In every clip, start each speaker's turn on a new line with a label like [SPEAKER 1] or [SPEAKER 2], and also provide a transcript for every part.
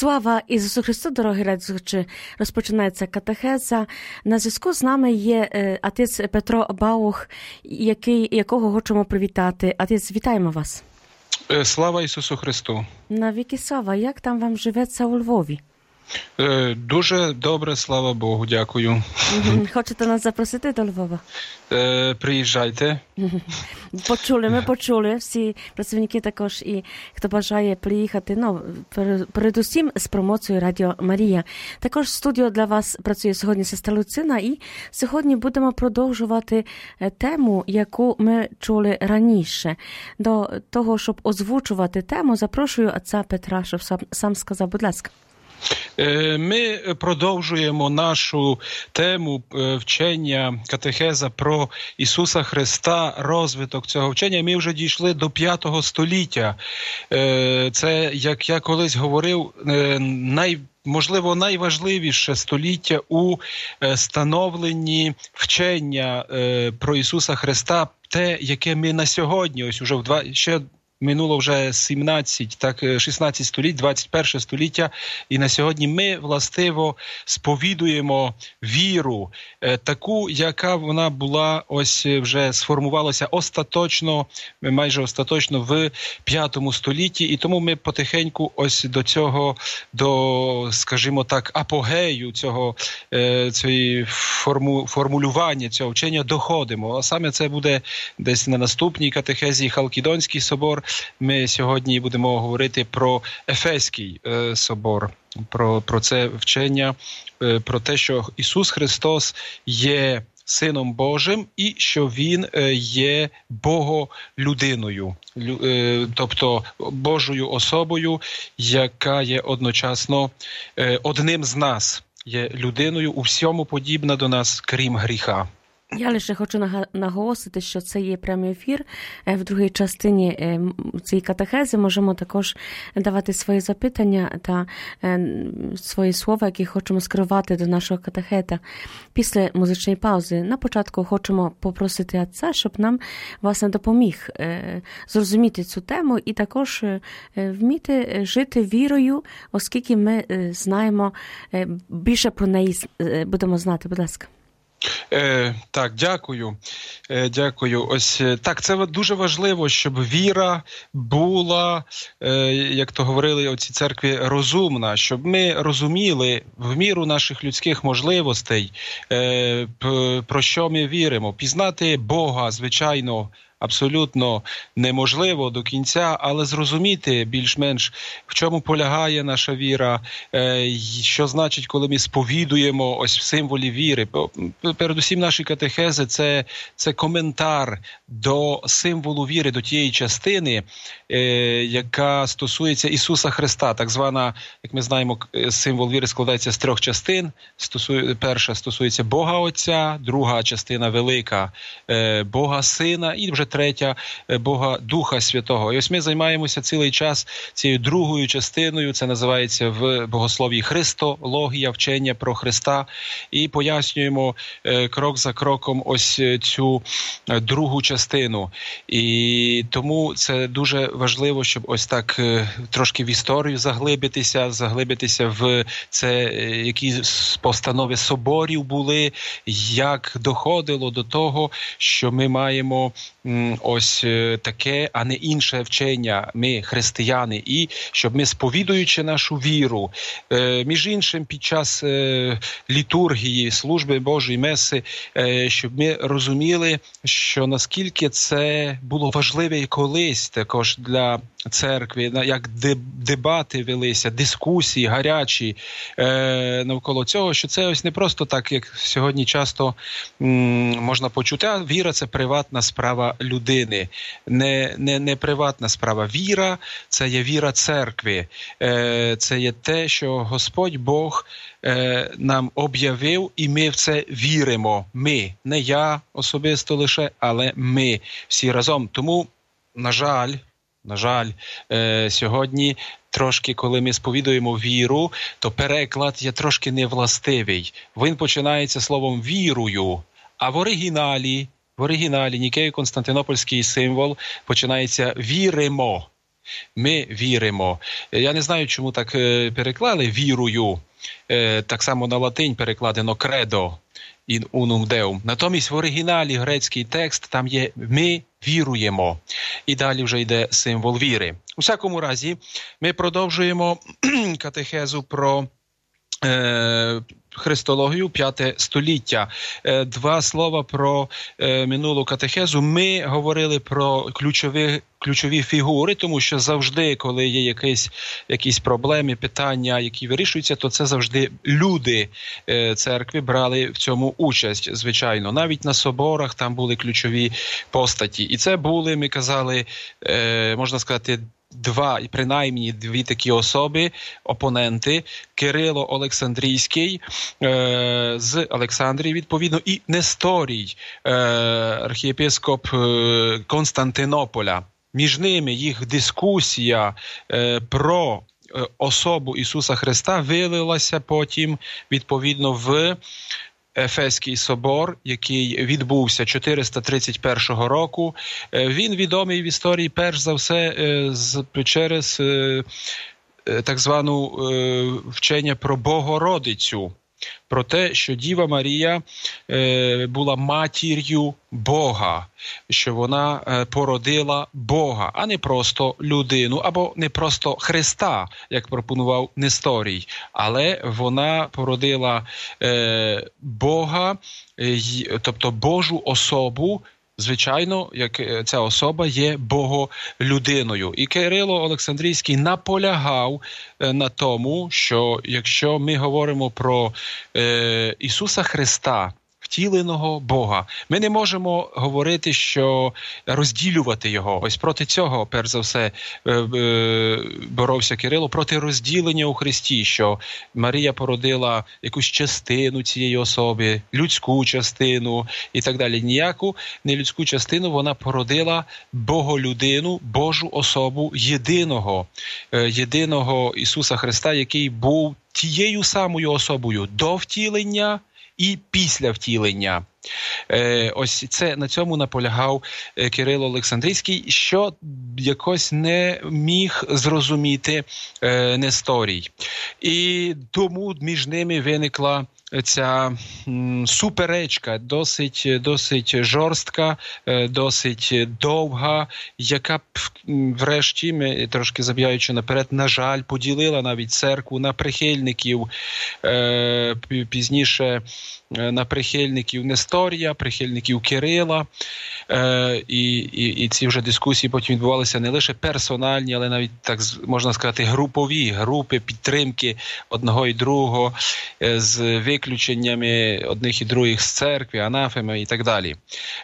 [SPEAKER 1] Слава Ісусу Христу, дорогі радіослухачі! Розпочинається катехеза. На зв'язку з нами є отець Петро Баух, якого хочемо привітати. Отець, вітаємо вас.
[SPEAKER 2] Слава Ісусу Христу!
[SPEAKER 1] Навіки слава! Як там вам живеться у Львові?
[SPEAKER 2] Дуже добре, слава Богу, дякую.
[SPEAKER 1] Хочете нас запросити до Львова?
[SPEAKER 2] Приїжджайте.
[SPEAKER 1] Ми почули, всі працівники також, і хто бажає приїхати, передусім з промоцією Радіо Марія. Також в студіо для вас працює сьогодні сестра Люцина, і сьогодні будемо продовжувати тему, яку ми чули раніше. До того, щоб озвучувати тему, запрошую отця Петра, щоб сам сказав, будь ласка.
[SPEAKER 2] Ми продовжуємо нашу тему вчення катехеза про Ісуса Христа, розвиток цього вчення. Ми вже дійшли до 5 століття. Це, як я колись говорив, можливо, найважливіше століття у становленні вчення про Ісуса Христа, те, яке ми на сьогодні, ось уже минуло вже 16 століть, 21 століття, і на сьогодні ми, властиво, сповідуємо віру, таку, яка вона була, ось вже сформувалася майже остаточно в 5 столітті, і тому ми потихеньку ось до цього, скажімо так, апогею цієї формулювання цього вчення доходимо. А саме це буде десь на наступній катехезі Халкідонський собор. Ми сьогодні будемо говорити про Ефеський собор, про це вчення, про те, що Ісус Христос є Сином Божим і що Він є Боголюдиною, тобто Божою особою, яка є одночасно одним з нас, є людиною, у всьому подібна до нас, крім гріха.
[SPEAKER 1] Я лише хочу наголосити, що це є прямий ефір. В другій частині цієї катехези можемо також давати свої запитання та свої слова, які хочемо скерувати до нашого катехета після музичної паузи. На початку хочемо попросити отця, щоб нам, власне, допоміг зрозуміти цю тему і також вміти жити вірою, оскільки ми знаємо, більше про неї будемо знати. Будь ласка.
[SPEAKER 2] Так, дякую. Ось так, це дуже важливо, щоб віра була, як то говорили оці церкві, розумна, щоб ми розуміли в міру наших людських можливостей, про що ми віримо. Пізнати Бога, звичайно, абсолютно неможливо до кінця, але зрозуміти більш-менш, в чому полягає наша віра, що значить, коли ми сповідуємо ось в символі віри. Передусім наші катехези – це коментар до символу віри, до тієї частини, яка стосується Ісуса Христа. Так звана, як ми знаємо, символ віри складається з 3 частин. Перша стосується Бога Отця, друга частина велика – Бога Сина, і вже третя Бога Духа Святого. І ось ми займаємося цілий час цією другою частиною, це називається в богослов'ї христологія, вчення про Христа, і пояснюємо крок за кроком ось цю другу частину. І тому це дуже важливо, щоб ось так трошки в історію заглибитися в це, які постанови соборів були, як доходило до того, що ми маємо ось таке, а не інше вчення, ми християни, і щоб ми, сповідуючи нашу віру, між іншим під час літургії, служби Божої меси, щоб ми розуміли, що наскільки це було важливе колись також для церкви, як дебати велися, дискусії гарячі навколо цього, що це ось не просто так, як сьогодні часто можна почути, а віра – це приватна справа людини, не приватна справа. Віра – це є віра церкви, це є те, що Господь Бог нам об'явив, і ми в це віримо. Ми, не я особисто лише, але ми всі разом. Тому, на жаль, сьогодні трошки, коли ми сповідуємо віру, то переклад є трошки невластивий. Він починається словом «вірую», а в оригіналі Нікею-Константинопольський символ починається «віримо». Ми віримо. Я не знаю, чому так переклали «вірую». Так само на латинь перекладено «кредо» «in unum Deum». Натомість в оригіналі грецький текст там є «ми віруємо». І далі вже йде символ віри. У всякому разі, ми продовжуємо катехезу про христологію 5 століття. Два слова про минулу катехезу. Ми говорили про ключові фігури, тому що завжди, коли є якісь проблеми, питання, які вирішуються, то це завжди люди церкви брали в цьому участь, звичайно. Навіть на соборах там були ключові постаті. І це були, ми казали, можна сказати, принаймні дві такі особи, опоненти: Кирило Олександрійський з Олександрії, відповідно, і Несторій, архієпископ Константинополя. Між ними їх дискусія про особу Ісуса Христа вилилася потім, відповідно, в Ефеський собор, який відбувся 431 року. Він відомий в історії перш за все через так звану вчення про Богородицю, про те, що Діва Марія була матір'ю Бога, що вона породила Бога, а не просто людину, або не просто Христа, як пропонував Несторій, але вона породила Бога, тобто Божу особу, звичайно, як ця особа є боголюдиною. І Кирило Олександрійський наполягав на тому, що якщо ми говоримо про Ісуса Христа, втіленого Бога, ми не можемо говорити, що розділювати його. Ось проти цього, перш за все, боровся Кирило, проти розділення у Христі, що Марія породила якусь частину цієї особи, людську частину і так далі. Ніяку не людську частину, вона породила Боголюдину, Божу особу єдиного Ісуса Христа, який був тією самою особою до втілення і після втілення. Ось це, на цьому наполягав Кирило Олександрійський, що якось не міг зрозуміти Несторій. І тому між ними виникла ця суперечка, досить жорстка, досить довга, яка врешті, ми трошки забігаючи наперед, на жаль, поділила навіть церкву на прихильників, пізніше на прихильників Несторія, прихильників Кирила. І ці вже дискусії потім відбувалися не лише персональні, але навіть, так можна сказати, групові, групи підтримки одного і другого, з виключеннями одних і других з церкви, анафеми і так далі.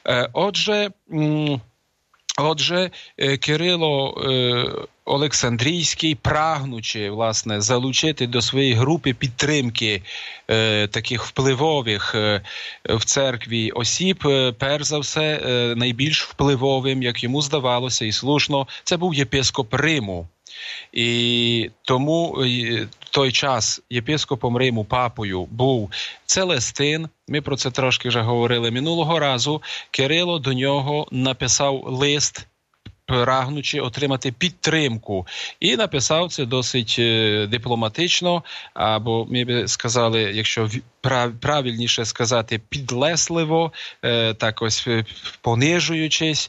[SPEAKER 2] Отже, Кирило Олександрійський, прагнучи, власне, залучити до своєї групи підтримки таких впливових в церкві осіб, перш за все, найбільш впливовим, як йому здавалося, і слушно, це був єпископ Риму. І тому в той час єпископом Риму, папою, був Целестин. Ми про це трошки вже говорили минулого разу. Кирило до нього написав лист, прагнучи отримати підтримку. І написав це досить дипломатично, або, ми б сказали, якщо правильніше сказати, підлесливо, так ось понижуючись,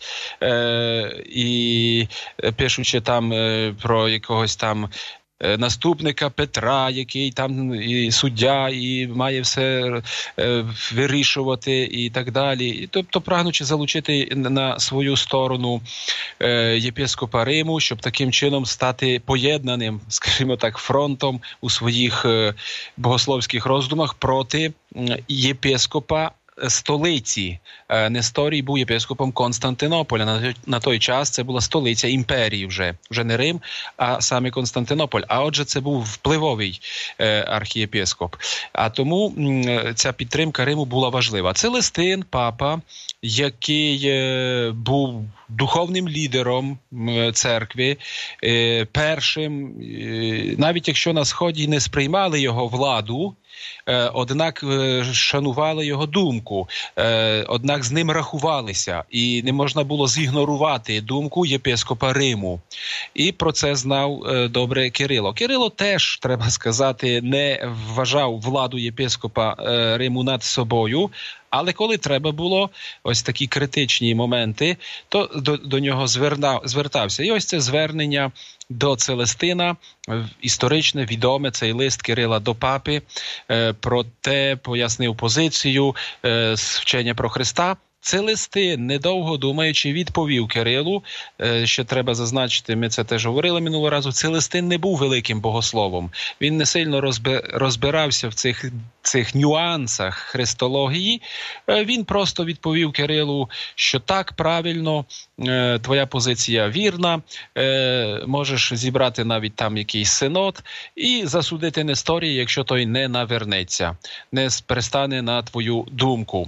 [SPEAKER 2] і пишучи там про якогось там наступника Петра, який там і суддя, і має все вирішувати і так далі. Тобто прагнучи залучити на свою сторону єпископа Риму, щоб таким чином стати поєднаним, скажімо так, фронтом у своїх богословських роздумах проти єпископа столиці. Несторій був єпископом Константинополя. На той час це була столиця імперії вже не Рим, а саме Константинополь. А отже, це був впливовий архієпископ. А тому ця підтримка Риму була важлива. Целестин, папа, який був духовним лідером церкви, першим, навіть якщо на Сході не сприймали його владу, однак шанували його думку. думку, однак з ним рахувалися, і не можна було зігнорувати думку єпископа Риму. І про це знав добре Кирило. Кирило теж, треба сказати, не вважав владу єпископа Риму над собою, але коли треба було ось такі критичні моменти, то до нього звертався. І ось це звернення до Целестина, історичне, відоме, цей лист Кирила до папи, про те пояснив позицію вчення про Христа. Целестин, недовго думаючи, відповів Кирилу, що треба зазначити, ми це теж говорили минулого разу, Целестин не був великим богословом. Він не сильно розбирався в цих нюансах христології. Він просто відповів Кирилу, що так, правильно, твоя позиція вірна, можеш зібрати навіть там якийсь синод і засудити Несторія, якщо той не навернеться, не перестане на твою думку.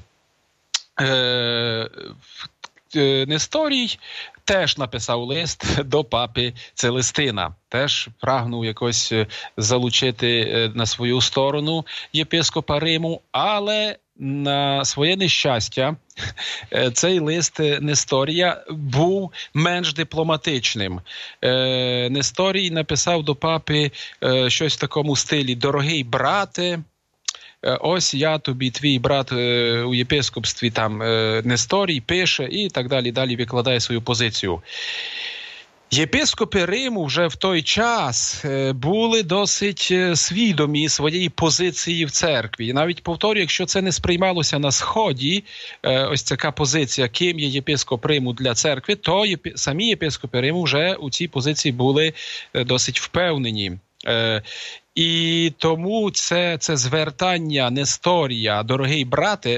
[SPEAKER 2] Несторій теж написав лист до папи Целестина. Теж прагнув якось залучити на свою сторону єпископа Риму, але на своє нещастя цей лист Несторія був менш дипломатичним. Несторій написав до папи щось в такому стилі: «Дорогий брате, ось я тобі, твій брат у єпископстві, там Несторій пише», і так далі, далі викладає свою позицію. Єпископи Риму вже в той час були досить свідомі своєї позиції в церкві. І навіть, повторюю, якщо це не сприймалося на Сході, ось така позиція, ким є єпископ Риму для церкви, то самі єпископи Риму вже у цій позиції були досить впевнені. І тому це звертання Несторія, «Дорогий брате»,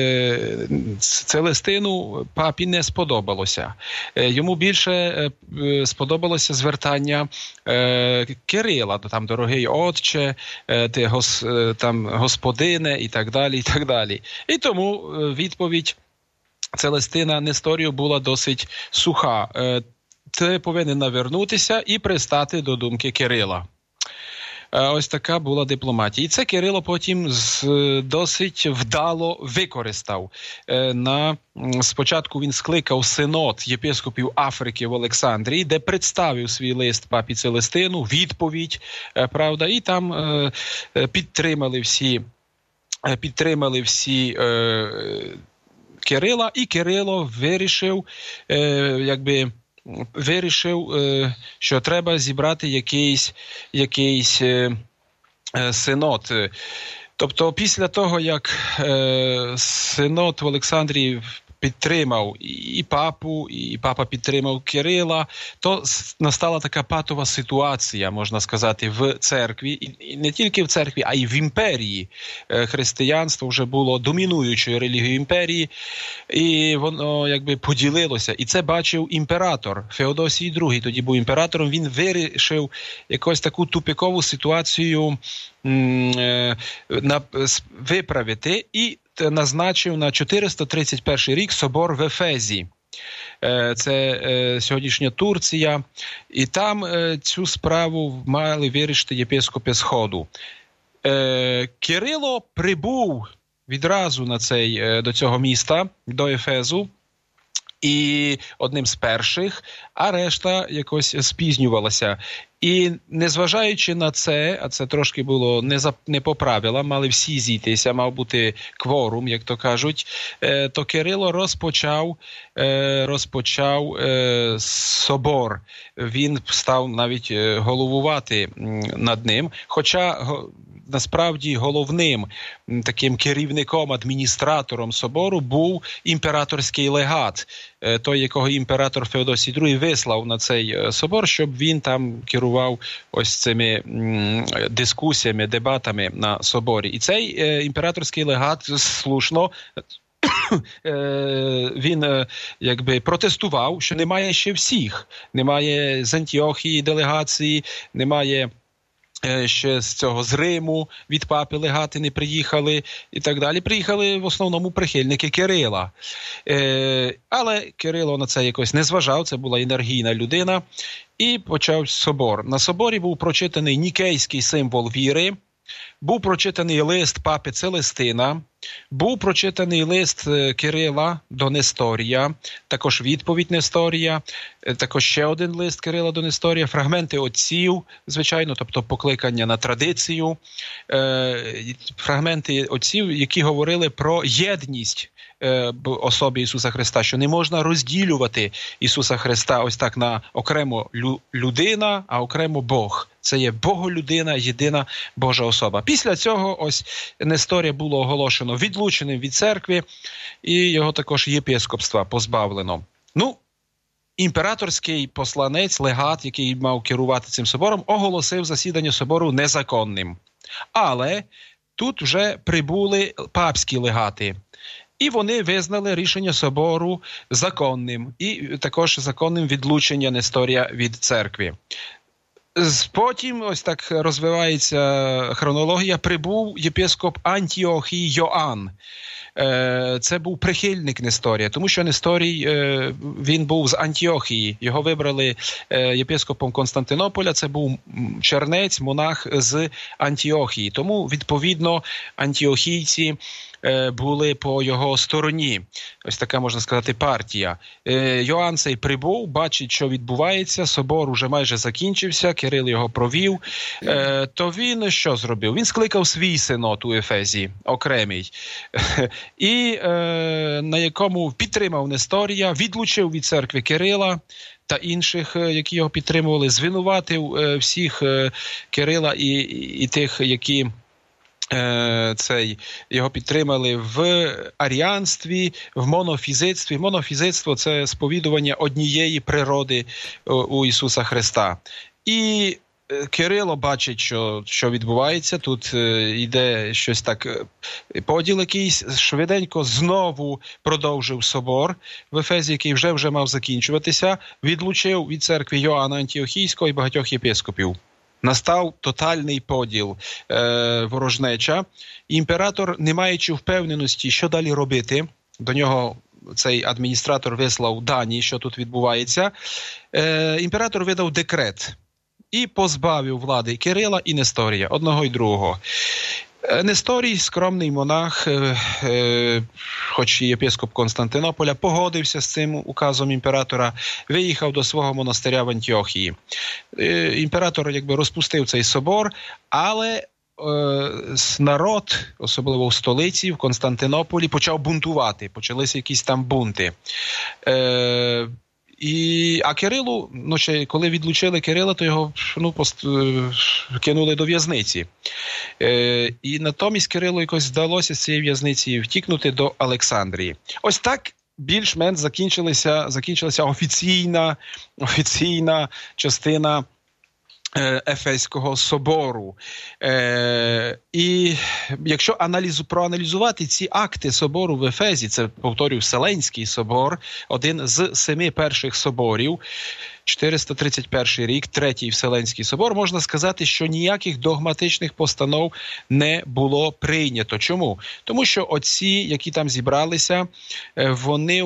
[SPEAKER 2] Целестину папі не сподобалося. Йому більше сподобалося звертання Кирила, там «Дорогий отче», там «Господине» і так далі, і так далі. І тому відповідь Целестина Несторію була досить суха. Ти повинен навернутися і пристати до думки Кирила. Ось така була дипломатія. І це Кирило потім досить вдало використав. Спочатку він скликав синод єпископів Африки в Олександрії, де представив свій лист папі Целестину, відповідь, правда, і там підтримали всі Кирила, і Кирило вирішив, що треба зібрати якийсь синод. Тобто після того, як синод в Олександрії підтримав і папу, і папа підтримав Кирила, то настала така патова ситуація, можна сказати, в церкві. І не тільки в церкві, а й в імперії. Християнство вже було домінуючою релігією імперії, і воно поділилося. І це бачив імператор. Феодосій II тоді був імператором. Він вирішив якусь таку тупикову ситуацію виправити і назначив на 431 рік собор в Ефезі. Це сьогоднішня Турція. І там цю справу мали вирішити єпископи Сходу. Кирило прибув відразу до цього міста, до Ефезу, і одним з перших, а решта якось спізнювалася. І незважаючи на це, а це трошки було не по правилам, мали всі зійтися, мав бути кворум, як то кажуть, то Кирило розпочав собор. Він став навіть головувати над ним, хоча насправді головним таким керівником, адміністратором собору був імператорський легат, той, якого імператор Феодосій II вислав на цей собор, щоб він там керував ось цими дискусіями, дебатами на соборі. І цей імператорський легат слушно він протестував, що немає ще всіх. Немає з Антіохії делегації, немає ще з Риму, від папи легати не приїхали і так далі. Приїхали в основному прихильники Кирила. Але Кирило на це якось не зважав, це була енергійна людина. І почав собор. На соборі був прочитаний нікейський символ віри, був прочитаний лист папи Целестина, був прочитаний лист Кирила до Несторія, також відповідь Несторія, також ще один лист Кирила до Несторія, фрагменти отців, звичайно, тобто покликання на традицію, фрагменти отців, які говорили про єдність в особі Ісуса Христа, що не можна розділювати Ісуса Христа ось так на окремо людина, а окремо Бог. Це є Боголюдина, єдина Божа особа. Після цього ось Несторія було оголошено відлученим від церкви, і його також єпископства позбавлено. Імператорський посланець, легат, який мав керувати цим собором, оголосив засідання собору незаконним. Але тут вже прибули папські легати. І вони визнали рішення собору законним. І також законним відлучення Несторія від церкви. Потім, ось так розвивається хронологія, прибув єпископ Антіохій Йоанн. Це був прихильник Несторія, тому що Несторій, він був з Антіохії. Його вибрали єпископом Константинополя, це був чернець, монах з Антіохії. Тому, відповідно, антіохійці були по його стороні. Ось така, можна сказати, партія. Йоанн цей прибув, бачить, що відбувається, собор уже майже закінчився, Кирил його провів. То він що зробив? Він скликав свій синод у Ефезі, окремий, і на якому підтримав Несторія, відлучив від церкви Кирила та інших, які його підтримували, звинуватив всіх Кирила і тих, які його підтримали в аріанстві, в монофізитстві. Монофізитство – це сповідування однієї природи у Ісуса Христа. І Кирило бачить, що відбувається, тут йде щось так, поділ якийсь, швиденько знову продовжив собор в Ефезі, який вже мав закінчуватися, відлучив від церкви Йоанна Антіохійського і багатьох єпископів. Настав тотальний поділ, ворожнеча. Імператор, не маючи впевненості, що далі робити, до нього цей адміністратор вислав дані, що тут відбувається, імператор видав декрет і позбавив влади Кирила і Несторія, одного і другого. Несторій, скромний монах, хоч і єпископ Константинополя, погодився з цим указом імператора, виїхав до свого монастиря в Антіохії. Імператор розпустив цей собор, але народ, особливо в столиці, в Константинополі, почав бунтувати, почалися якісь там бунти. А Кирилу, коли відлучили Кирила, то його кинули до в'язниці. І натомість Кирилу якось вдалося з цієї в'язниці втікнути до Олександрії. Ось так більш-менш закінчилася офіційна частина Ефеського собору. І якщо проаналізувати ці акти собору в Ефезі, це, повторюю, Вселенський собор, один з 7 перших соборів, 431 рік, Третій Вселенський собор, можна сказати, що ніяких догматичних постанов не було прийнято. Чому? Тому що отці, які там зібралися, вони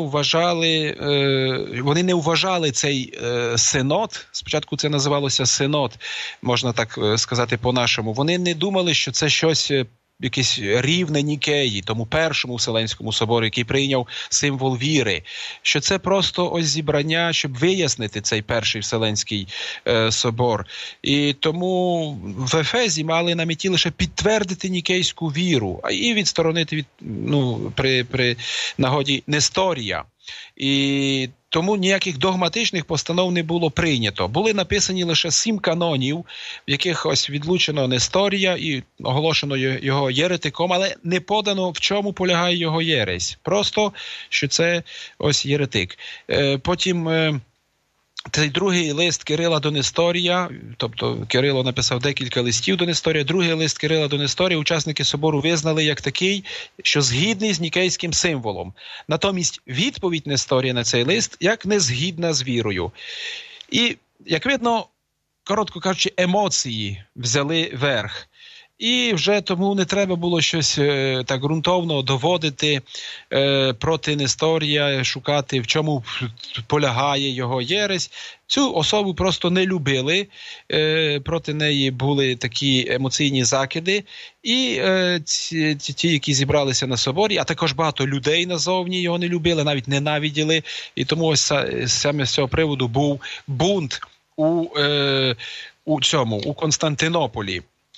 [SPEAKER 2] не вважали цей синод, спочатку це називалося синод, можна так сказати по-нашому, вони не думали, що це щось якесь рівне Нікеї, тому Першому Вселенському собору, який прийняв символ віри, що це просто ось зібрання, щоб вияснити цей Перший Вселенський собор. І тому в Ефезі мали на меті лише підтвердити нікейську віру, а і відсторонити при нагоді Несторія. І тому ніяких догматичних постанов не було прийнято. Були написані лише 7 канонів, в яких ось відлучено Несторія і оголошено його єретиком, але не подано, в чому полягає його єресь. Просто, що це ось єретик. Потім цей другий лист Кирила до Несторія, тобто Кирило написав декілька листів до Несторія, другий лист Кирила до Несторія учасники собору визнали як такий, що згідний з нікейським символом. Натомість відповідь Несторія на цей лист як незгідна з вірою. І, як видно, коротко кажучи, емоції взяли верх. і вже тому не треба було щось так ґрунтовно доводити проти Несторія, шукати, в чому полягає його єресь. Цю особу просто не любили, проти неї були такі емоційні закиди, і ті, які зібралися на соборі, а також багато людей назовні його не любили, навіть ненавиділи, і тому ось саме з цього приводу був бунт у Константинополі.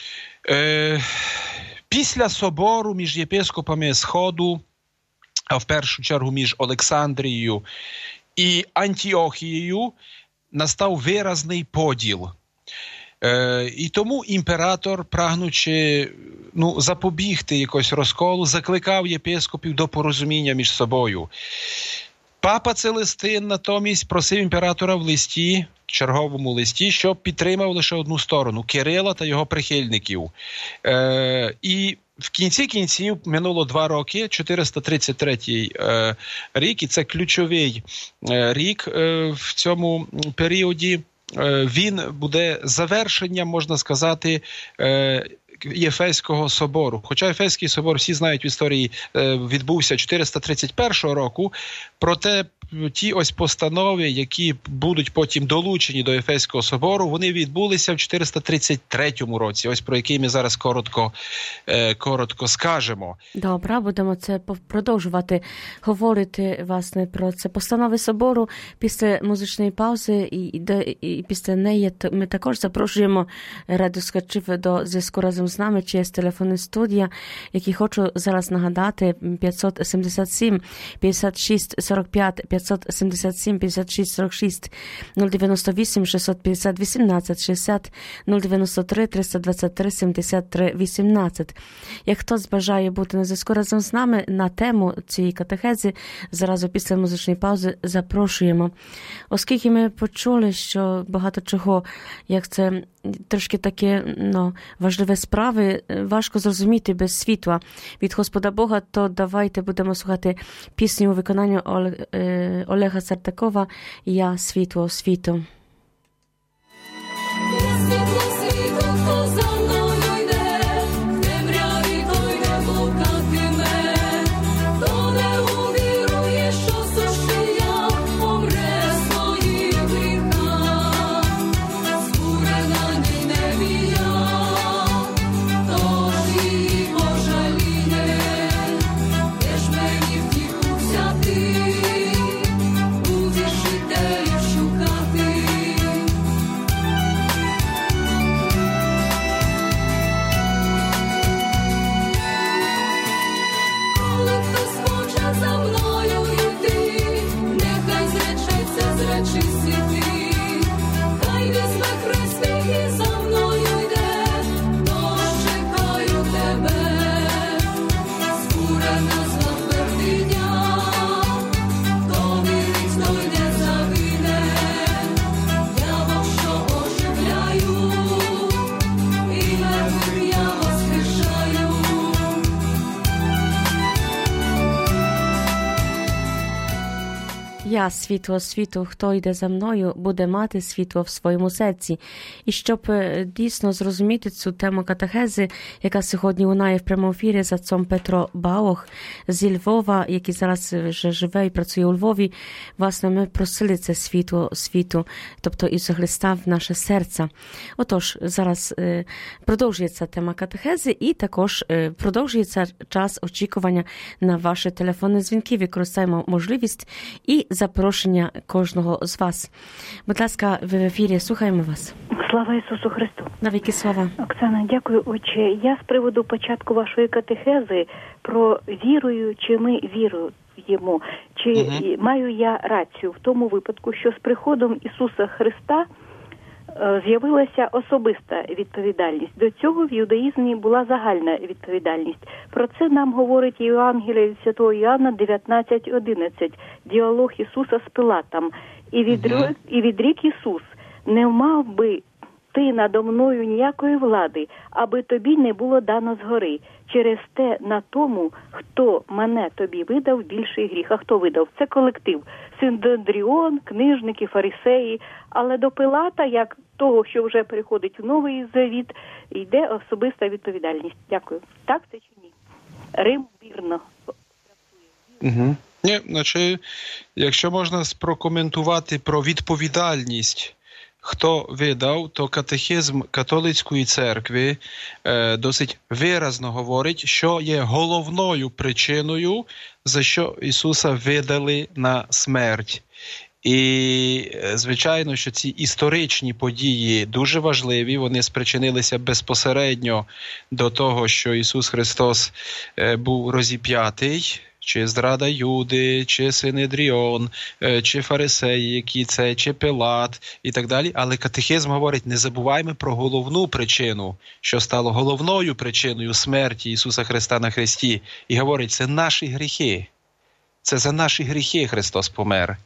[SPEAKER 2] Після собору між єпископами Сходу, а в першу чергу між Олександрією і Антіохією, настав виразний поділ. І тому імператор, прагнучи запобігти якогось розколу, закликав єпископів до порозуміння між собою. Папа Целестин натомість просив імператора в листі, черговому листі, щоб підтримав лише одну сторону – Кирила та його прихильників. І в кінці кінців минуло 2 роки, 433 рік, і це ключовий рік в цьому періоді. Він буде завершенням, можна сказати, Єфеського собору. Хоча Єфеський собор, всі знають в історії, відбувся 431 року, проте ті ось постанови, які будуть потім долучені до Єфеського собору, вони відбулися в 433 році, ось про який ми зараз коротко скажемо.
[SPEAKER 1] Добре, будемо це продовжувати говорити, власне, про це постанови собору після музичної паузи, і після неї ми також запрошуємо радіослухачів до зв'язку разом з нами через телефонна студія, які хочу зараз нагадати: 577 56 45 577 56 46 098 650 18 60 093 323 73 18. Як хтось бажає бути на зв'язку разом з нами на тему цієї катехези, зразу після музичної паузи запрошуємо. Оскільки ми почули, що багато чого, як це трошки такі важливі справи, важко зрозуміти без світла від Господа Бога, то давайте будемо слухати пісню у виконанні Олега Сартакова «Я світло світу». Я світло світу, хто йде за мною, буде мати світло в своєму серці. І щоб дійсно зрозуміти цю тему катехези, яка сьогодні лунає в прямому ефірі з отцом Петро Балох зі Львова, який зараз вже живе і працює у Львові, власне, ми просили це світло світу, тобто Ісуса Христа в наше серце. Отож, зараз продовжується тема катехези і також продовжується час очікування на ваші телефонні дзвінки. Використаємо можливість і запрошення кожного з вас. Будь ласка, ви в ефірі, слухаємо вас.
[SPEAKER 3] Слава Ісусу Христу.
[SPEAKER 1] Навіки слава.
[SPEAKER 3] Оксана, дякую, отче. Я з приводу початку вашої катехези про вірую, чи ми віруємо, чи маю я рацію в тому випадку, що з приходом Ісуса Христа з'явилася особиста відповідальність. До цього в юдаїзмі була загальна відповідальність. Про це нам говорить Євангеліє від Святого Іоанна 19:11. Діалог Ісуса з Пилатом. І відрік Ісус: не мав би ти надо мною ніякої влади, аби тобі не було дано згори. Через те на тому, хто мене тобі видав, більший гріх. А хто видав? Це колектив. Синедріон, книжники, фарисеї. Але до Пилата, як того, що вже переходить в Новий Завіт, йде особиста відповідальність. Дякую. Так це чи ні? Рим вірно.
[SPEAKER 2] Угу. Ні, значить, якщо можна прокоментувати про відповідальність, хто видав, то катехизм католицької церкви досить виразно говорить, що є головною причиною, за що Ісуса видали на смерть. І, звичайно, що ці історичні події дуже важливі, вони спричинилися безпосередньо до того, що Ісус Христос був розіп'ятий, чи зрада Юди, чи Синедріон, чи фарисеї, чи Пилат і так далі. Але катехизм говорить, не забуваймо про головну причину, що стало головною причиною смерті Ісуса Христа на хресті. І говорить, це наші гріхи. Це за наші гріхи Христос помер.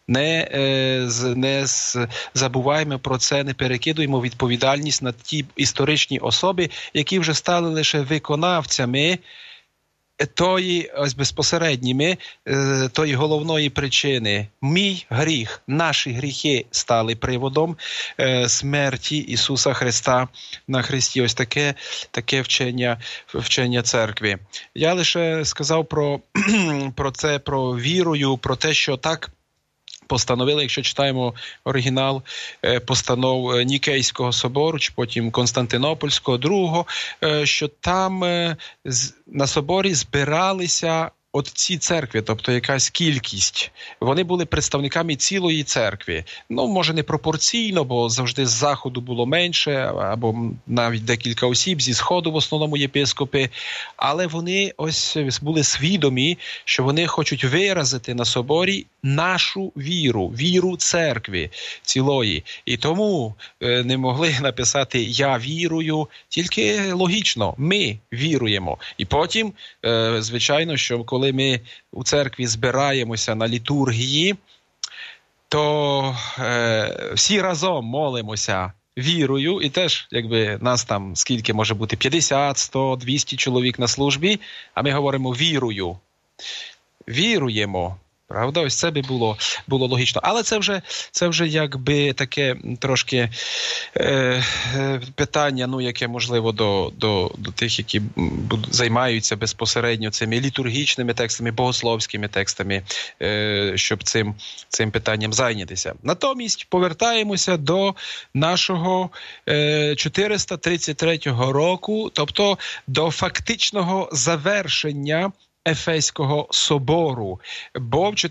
[SPEAKER 2] Не забуваємо про це, не перекидуємо відповідальність на ті історичні особи, які вже стали лише виконавцями тої, ось безпосередніми, тої головної причини. Мій гріх, наші гріхи стали приводом смерті Ісуса Христа на хресті. Ось таке вчення церкви. Я лише сказав про це, про вірою, про те, що так постановили, якщо читаємо оригінал постанов Нікейського собору, чи потім Константинопольського другого, що там на соборі збиралися от ці церкви, тобто якась кількість. Вони були представниками цілої церкви. Ну, може, не пропорційно, бо завжди з заходу було менше, або навіть декілька осіб, зі сходу в основному єпископи. Але вони ось були свідомі, що вони хочуть виразити на соборі нашу віру церкви цілої. І тому не могли написати «я вірую», тільки логічно, ми віруємо. І потім, звичайно, що коли ми у церкві збираємося на літургії, то всі разом молимося вірою, і теж, якби нас там скільки може бути, 50, 100, 200 чоловік на службі, а ми говоримо вірою. Віруємо. Правда? Ось це би було логічно. Але це вже якби таке трошки питання, ну, яке можливо до тих, які займаються безпосередньо цими літургічними текстами, богословськими текстами, щоб цим питанням зайнятися. Натомість повертаємося до нашого 433 року, тобто до фактичного завершення Ефеського собору, бо в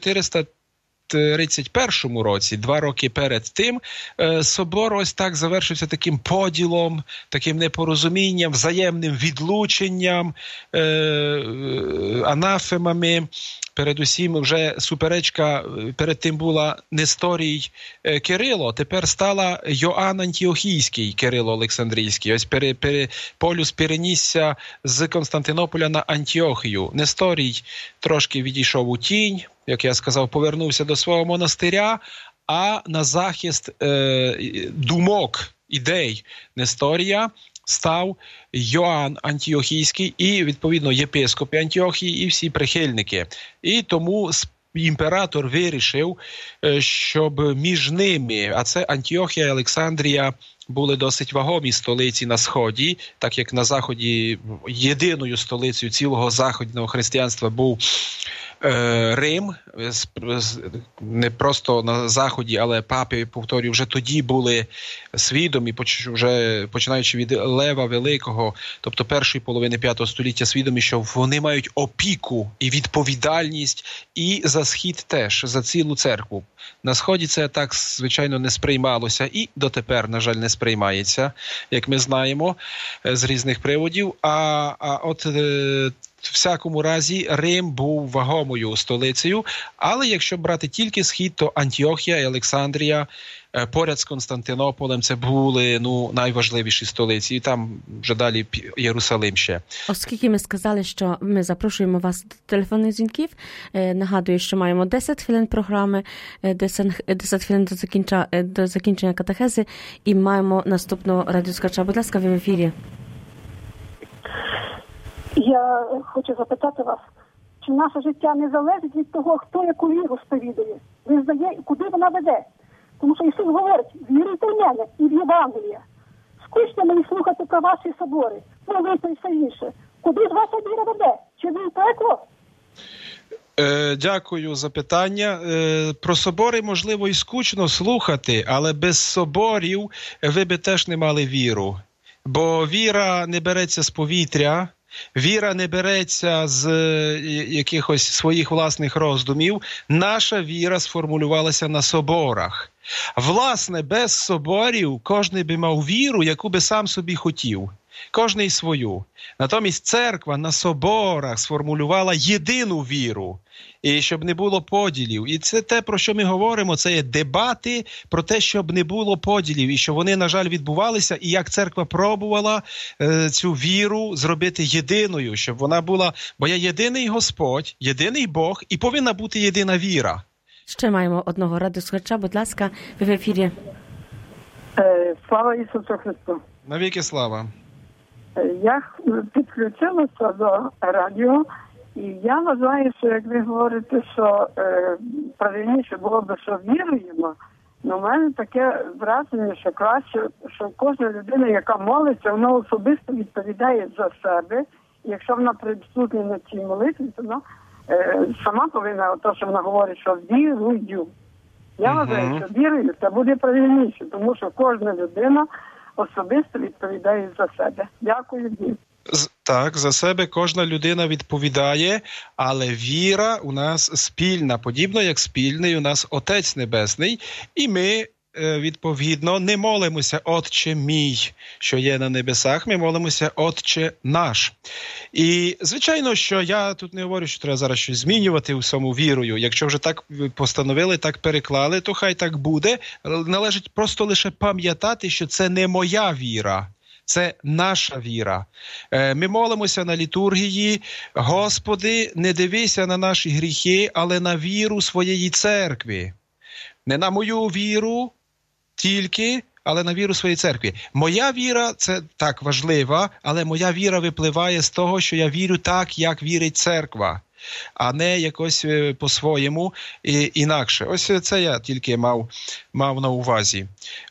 [SPEAKER 2] 431 році, 2 роки перед тим, собор ось так завершився таким поділом, таким непорозумінням, взаємним відлученням, анафемами. Передусім вже суперечка перед тим була Несторій Кирило, тепер стала Йоанн Антіохійський Кирило Олександрійський. Ось полюс перенісся з Константинополя на Антіохію. Несторій трошки відійшов у тінь, як я сказав, повернувся до свого монастиря, а на захист думок, ідей Несторія став Йоанн Антіохійський і, відповідно, єпископи Антіохії і всі прихильники. І тому імператор вирішив, щоб між ними, а це Антіохія і Олександрія, були досить вагомі столиці на Сході, так як на Заході єдиною столицею цілого західного християнства був Рим, не просто на Заході, але папи, повторюю, вже тоді були свідомі, вже починаючи від Лева Великого, тобто першої половини 5 століття, свідомі, що вони мають опіку і відповідальність і за Схід теж, за цілу церкву. На Сході це так, звичайно, не сприймалося і дотепер, на жаль, не сприймається, як ми знаємо, з різних приводів. А от в всякому разі Рим був вагомою столицею, але якщо брати тільки Схід, то Антіохія і Олександрія поряд з Константинополем це були найважливіші столиці. І там вже далі Єрусалим ще.
[SPEAKER 1] Оскільки ми сказали, що ми запрошуємо вас до телефонних дзвінків, нагадую, що маємо 10 хвилин програми, 10 хвилин до закінчення катехези і маємо наступного радіослухача. Будь ласка, ви в ефірі.
[SPEAKER 4] Я хочу запитати вас, чи наше життя не залежить від того, хто яку віру сповідує, визнає і куди вона веде? Тому що Ісус говорить, віруйте в мене і в Євангелія. Скучно мені слухати про ваші собори, молитви і все інше. Куди ж ваша віра веде? Чи ви в пекло?
[SPEAKER 2] Дякую за питання. Про собори, можливо, і скучно слухати, але без соборів ви би теж не мали віру. Бо віра не береться з повітря, віра не береться з якихось своїх власних роздумів. Наша віра сформулювалася на соборах. Власне, без соборів кожен би мав віру, яку би сам собі хотів. Кожний свою. Натомість церква на соборах сформулювала єдину віру. І щоб не було поділів. І це те, про що ми говоримо, це є дебати про те, щоб не було поділів. І що вони, на жаль, відбувалися. І як церква пробувала цю віру зробити єдиною. Щоб вона була, бо є єдиний Господь, єдиний Бог і повинна бути єдина віра.
[SPEAKER 1] Ще маємо одного радіослухача. Будь ласка, ви в ефірі.
[SPEAKER 4] Слава Ісусу Христу.
[SPEAKER 2] Навіки слава.
[SPEAKER 4] Я підключилася до радіо, і я вважаю, що як ви говорите, що правильніше було б, що віруємо, але в мене таке враження, що краще, що кожна людина, яка молиться, вона особисто відповідає за себе, і якщо вона присутня на цій молитві, то вона сама повинна, то, що вона говорить, що вірую. Я вважаю, що вірую, це буде правильніше, тому що кожна людина особисто відповідає за себе. Дякую.
[SPEAKER 2] Так, за себе кожна людина відповідає, але віра у нас спільна, подібно як спільний у нас Отець Небесний, і ми, відповідно, не молимося «Отче мій», що є на небесах, ми молимося «Отче наш». І, звичайно, що я тут не говорю, що треба зараз щось змінювати у саму вірою. Якщо вже так постановили, так переклали, то хай так буде. Належить просто лише пам'ятати, що це не моя віра. Це наша віра. Ми молимося на літургії: «Господи, не дивися на наші гріхи, але на віру своєї церкви». Не на мою віру тільки, але на віру своєї церкви. Моя віра – це так важлива, але моя віра випливає з того, що я вірю так, як вірить церква, а не якось по-своєму інакше. Ось це я тільки мав на увазі.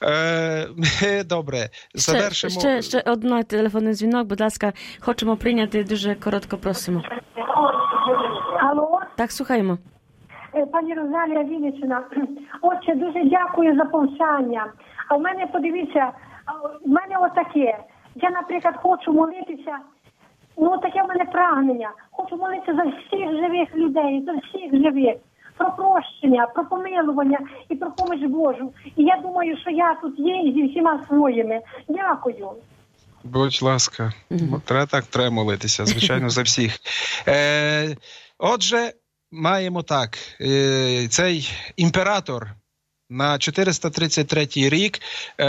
[SPEAKER 2] Добре, завершимо.
[SPEAKER 1] Ще один телефонний дзвінок, будь ласка, хочемо прийняти, дуже коротко просимо.
[SPEAKER 4] Алло?
[SPEAKER 1] Так, слухаємо.
[SPEAKER 4] Пані Розалія, Вінниччина. Отче, дуже дякую за повчання. А в мене, подивіться, в мене отаке. Я, наприклад, хочу молитися, таке в мене прагнення. Хочу молитися за всіх живих людей, за всіх живих. Про прощення, про помилування і про поміч Божу. І я думаю, що я тут є і зі всіма своїми. Дякую.
[SPEAKER 2] Будь ласка. Треба молитися, звичайно, за всіх. Отже, маємо так, цей імператор на 433 рік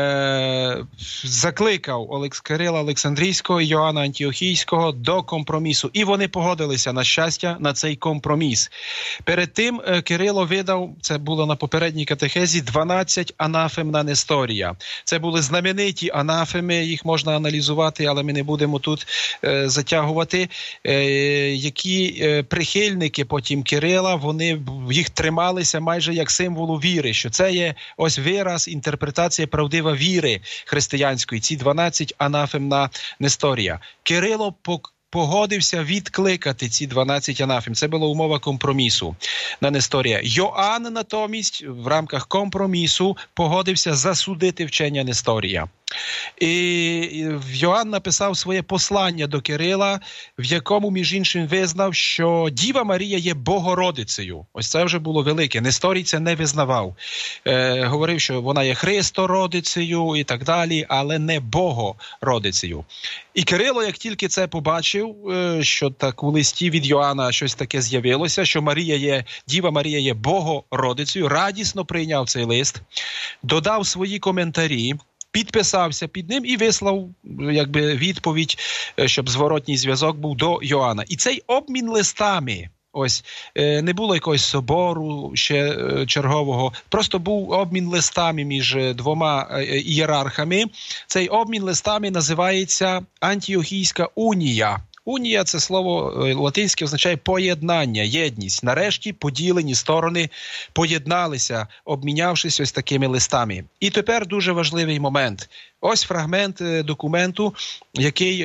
[SPEAKER 2] закликав Кирила Олександрійського і Йоанна Антіохійського до компромісу. І вони погодилися, на щастя, на цей компроміс. Перед тим Кирило видав, це було на попередній катехезі, 12 анафем на Несторія. Це були знамениті анафеми, їх можна аналізувати, але ми не будемо тут затягувати. Які прихильники потім Кирила, вони їх трималися майже як символу віри, що це є ось вираз, інтерпретація правдива віри християнської, ці 12 анафем на Несторія. Кирило погодився відкликати ці 12 анафем. Це була умова компромісу на Несторія. Йоанн натомість в рамках компромісу погодився засудити вчення Несторія. І Йоанн написав своє послання до Кирила, в якому, між іншим, визнав, що Діва Марія є Богородицею. Ось це вже було велике. Несторій це не визнавав. Говорив, що вона є Христородицею і так далі, але не Богородицею. І Кирило, як тільки це побачив, що так у листі від Йоанна щось таке з'явилося, що Діва Марія є Богородицею, радісно прийняв цей лист, додав свої коментарі, підписався під ним і вислав відповідь, щоб зворотній зв'язок був до Йоанна. І цей обмін листами, ось, не було якогось собору ще чергового, просто був обмін листами між двома ієрархами. Цей обмін листами називається Антіохійська унія. Унія – це слово латинське, означає поєднання, єдність. Нарешті поділені сторони поєдналися, обмінявшись ось такими листами. І тепер дуже важливий момент. Ось фрагмент документу, який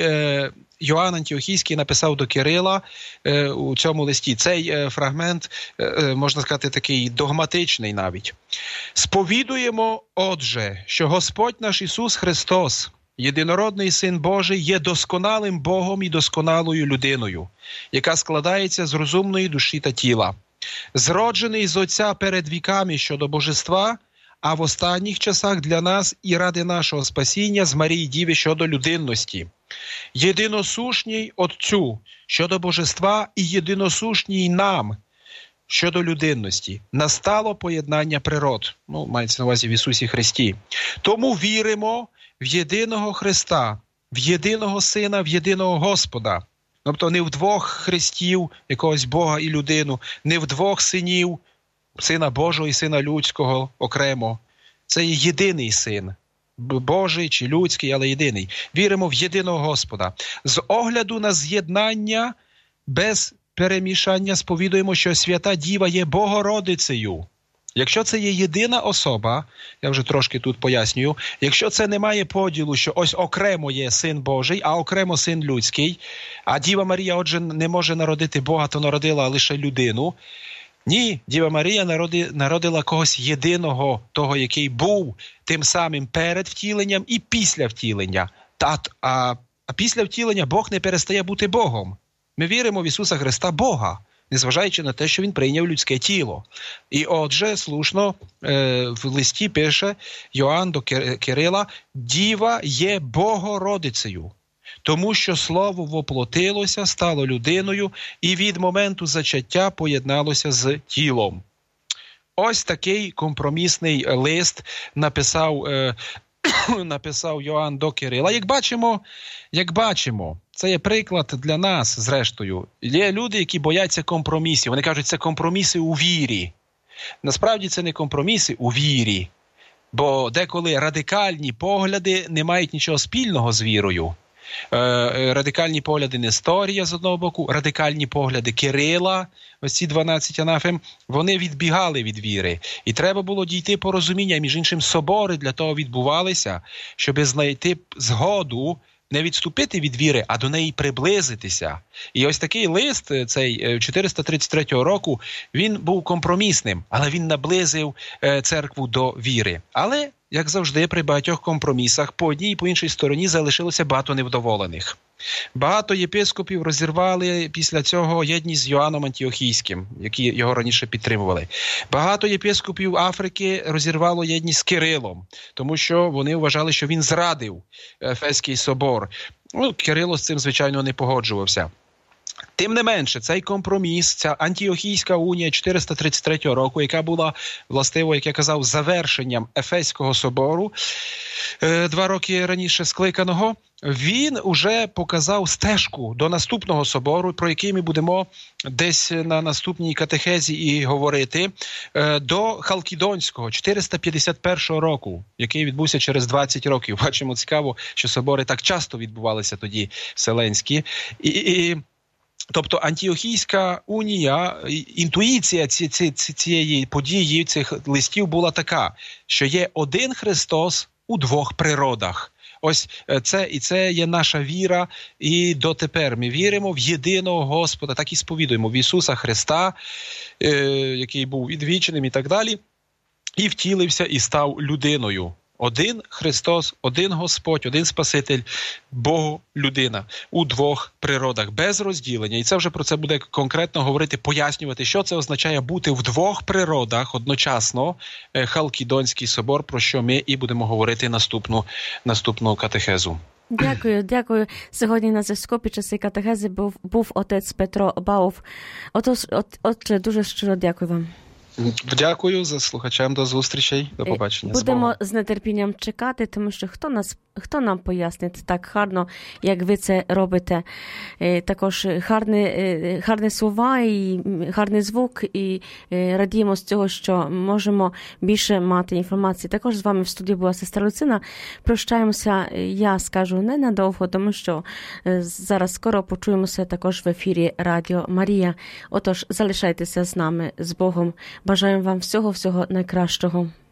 [SPEAKER 2] Йоанн Антіохійський написав до Кирила у цьому листі. Цей фрагмент, можна сказати, такий догматичний навіть. «Сповідуємо, отже, що Господь наш Ісус Христос, єдинородний Син Божий, є досконалим Богом і досконалою людиною, яка складається з розумної душі та тіла. Зроджений з Отця перед віками щодо божества, а в останніх часах для нас і ради нашого спасіння з Марії Діви щодо людинності. Єдиносушній Отцю щодо божества і єдиносушній нам щодо людинності. Настало поєднання природ». Мається на увазі в Ісусі Христі. «Тому віримо в єдиного Христа, в єдиного Сина, в єдиного Господа». Тобто не в двох Христів, якогось Бога і людину, не в двох синів, Сина Божого і Сина людського окремо. Це є єдиний Син, Божий чи людський, але єдиний. Віримо в єдиного Господа. З огляду на з'єднання без перемішання сповідуємо, що Свята Діва є Богородицею. Якщо це є єдина особа, я вже трошки тут пояснюю, якщо це не має поділу, що ось окремо є Син Божий, а окремо Син людський, а Діва Марія, отже, не може народити Бога, то народила лише людину. Ні, Діва Марія народила когось єдиного, того, який був тим самим перед втіленням і після втілення. А після втілення Бог не перестає бути Богом. Ми віримо в Ісуса Христа Бога, незважаючи на те, що Він прийняв людське тіло. І отже, слушно, в листі пише Йоанн до Кирила: «Діва є Богородицею, тому що Слово воплотилося, стало людиною і від моменту зачаття поєдналося з тілом». Ось такий компромісний лист написав Йоанн до Кирила. Як бачимо, це є приклад для нас, зрештою. Є люди, які бояться компромісів. Вони кажуть, це компроміси у вірі. Насправді це не компроміси у вірі, бо деколи радикальні погляди не мають нічого спільного з вірою. Радикальні погляди Несторія з одного боку, радикальні погляди Кирила, ось ці 12 анафем, вони відбігали від віри. І треба було дійти порозуміння, між іншим собори для того відбувалися, щоб знайти згоду, не відступити від віри, а до неї приблизитися. І ось такий лист, цей 433 року, він був компромісним, але він наблизив церкву до віри. Але, як завжди, при багатьох компромісах по одній і по іншій стороні залишилося багато невдоволених. Багато єпископів розірвали після цього єдність з Йоанном Антіохійським, які його раніше підтримували. Багато єпископів Африки розірвало єдність з Кирилом, тому що вони вважали, що він зрадив Ефеський собор. Кирило з цим, звичайно, не погоджувався. Тим не менше, цей компроміс, ця Антіохійська унія 433 року, яка була, властиво, як я казав, завершенням Ефеського собору 2 роки раніше скликаного, він уже показав стежку до наступного собору, про який ми будемо десь на наступній катехезі і говорити, до Халкідонського 451 року, який відбувся через 20 років. Бачимо, цікаво, що собори так часто відбувалися тоді вселенські. Тобто Антіохійська унія, інтуїція цієї події, цих листів була така, що є один Христос у двох природах. Ось це є наша віра, і дотепер ми віримо в єдиного Господа, так і сповідуємо в Ісуса Христа, який був відвіченим і так далі, і втілився і став людиною. Один Христос, один Господь, один Спаситель, Бог, людина у двох природах, без розділення. І це вже про це буде конкретно говорити, пояснювати, що це означає бути в двох природах одночасно. Халкідонський собор, про що ми і будемо говорити наступну катехезу.
[SPEAKER 1] Дякую. Сьогодні на зв'язку під час катехези був отець Петро Баув. Отже, дуже щиро дякую вам.
[SPEAKER 2] Дякую за слухачам, до зустрічей, до побачення.
[SPEAKER 1] Будемо з нетерпінням чекати, тому що хто нам пояснить так гарно, як ви це робите. Також гарні слова і гарний звук, і радіємо з цього, що можемо більше мати інформації. Також з вами в студії була сестра Люцина. Прощаємося, я скажу ненадовго, тому що зараз скоро почуємося також в ефірі Радіо Марія. Отож, залишайтеся з нами, з Богом. Бажаємо вам всього найкращого.